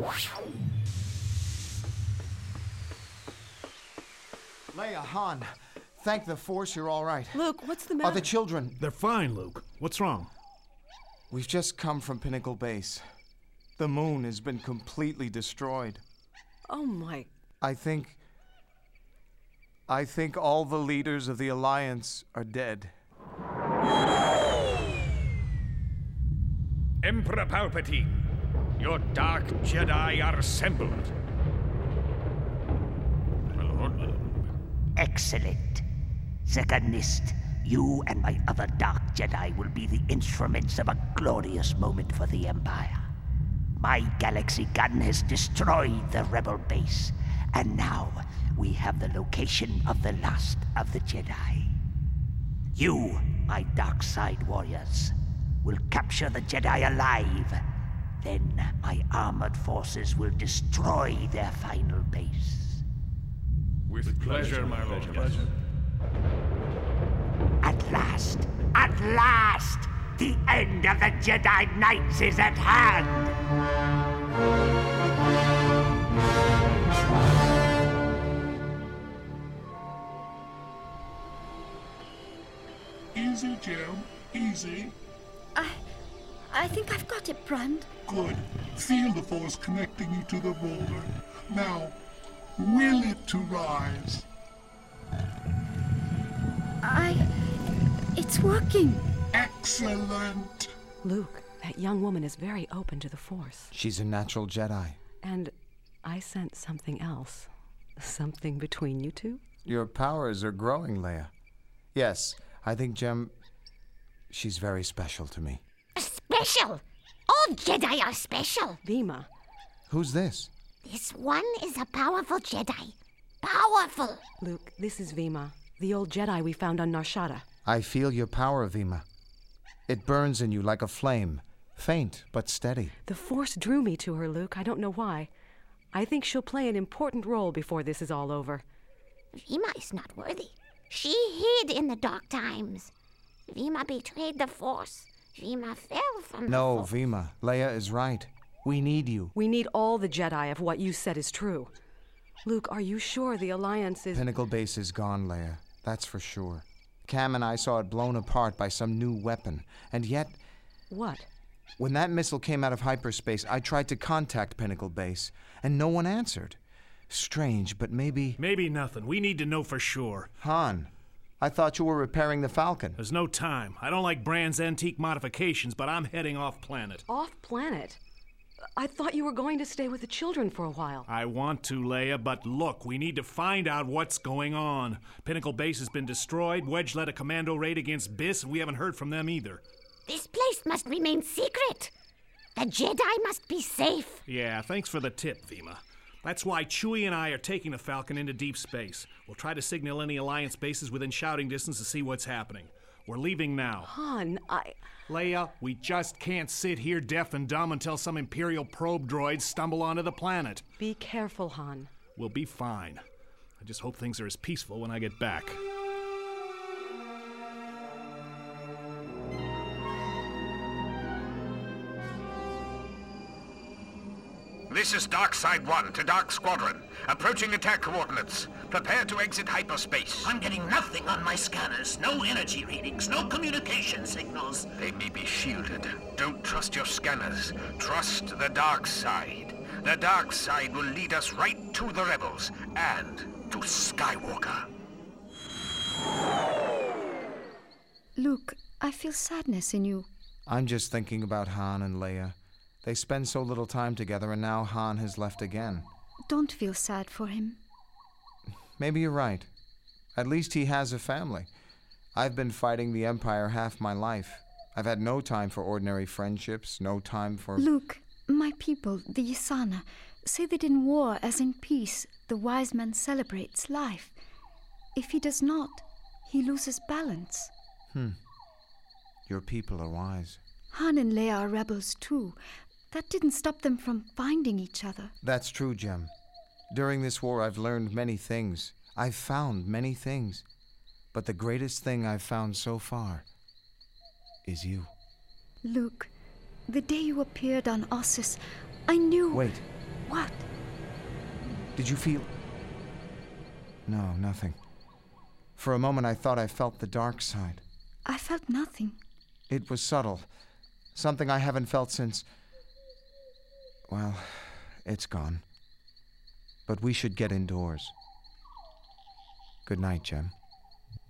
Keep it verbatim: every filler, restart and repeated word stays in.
Leia, Han, thank the Force you're all right. Luke, what's the matter? Are the children... They're fine, Luke. What's wrong? We've just come from Pinnacle Base. The moon has been completely destroyed. Oh, my... I think... I think all the leaders of the Alliance are dead. Emperor Palpatine, your Dark Jedi are assembled. My lord. Excellent. Secondist, you and my other Dark Jedi will be the instruments of a glorious moment for the Empire. My galaxy gun has destroyed the rebel base, and now we have the location of the last of the Jedi. You, my dark side warriors, will capture the Jedi alive. Then my armored forces will destroy their final base. With, With pleasure, pleasure, my lord. Pleasure. At last, at last, the end of the Jedi Knights is at hand! Easy, Jim. Easy. I... I think I've got it, Brand. Good. Feel the Force connecting you to the boulder. Now, will it to rise. I... It's working. Excellent. Luke, that young woman is very open to the Force. She's a natural Jedi. And I sense something else. Something between you two? Your powers are growing, Leia. Yes, I think Jem... She's very special to me. Special? All Jedi are special. Vima. Who's this? This one is a powerful Jedi. Powerful. Luke, this is Vima, the old Jedi we found on Nar Shaddaa. I feel your power, Vima. It burns in you like a flame. Faint, but steady. The Force drew me to her, Luke. I don't know why. I think she'll play an important role before this is all over. Vima is not worthy. She hid in the dark times. Vima betrayed the Force. Vima fell from No, the Force. Vima. Leia is right. We need you. We need all the Jedi if what you said is true. Luke, are you sure the Alliance is... Pinnacle Base is gone, Leia. That's for sure. Cam and I saw it blown apart by some new weapon. And yet... What? When that missile came out of hyperspace, I tried to contact Pinnacle Base, and no one answered. Strange, but maybe... Maybe nothing. We need to know for sure. Han, I thought you were repairing the Falcon. There's no time. I don't like Brand's antique modifications, but I'm heading off planet. Off planet? I thought you were going to stay with the children for a while. I want to, Leia, but look, we need to find out what's going on. Pinnacle Base has been destroyed, Wedge led a commando raid against Biss, and we haven't heard from them either. This place must remain secret. The Jedi must be safe. Yeah, thanks for the tip, Vima. That's why Chewie and I are taking the Falcon into deep space. We'll try to signal any Alliance bases within shouting distance to see what's happening. We're leaving now. Han, I... Leia, we just can't sit here deaf and dumb until some Imperial probe droids stumble onto the planet. Be careful, Han. We'll be fine. I just hope things are as peaceful when I get back. This is Dark Side one to Dark Squadron. Approaching attack coordinates. Prepare to exit hyperspace. I'm getting nothing on my scanners. No energy readings, no communication signals. They may be shielded. Don't trust your scanners. Trust the Dark Side. The Dark Side will lead us right to the Rebels and to Skywalker. Luke, I feel sadness in you. I'm just thinking about Han and Leia. They spend so little time together, and now Han has left again. Don't feel sad for him. Maybe you're right. At least he has a family. I've been fighting the Empire half my life. I've had no time for ordinary friendships, no time for... Luke, my people, the Ysanna, say that in war as in peace, the wise man celebrates life. If he does not, he loses balance. Hmm. Your people are wise. Han and Leia are rebels too. That didn't stop them from finding each other. That's true, Jem. During this war, I've learned many things. I've found many things. But the greatest thing I've found so far is you. Luke, the day you appeared on Ossus, I knew... Wait. What? Did you feel... No, nothing. For a moment I thought I felt the dark side. I felt nothing. It was subtle. Something I haven't felt since... Well, it's gone. But we should get indoors. Good night, Jem.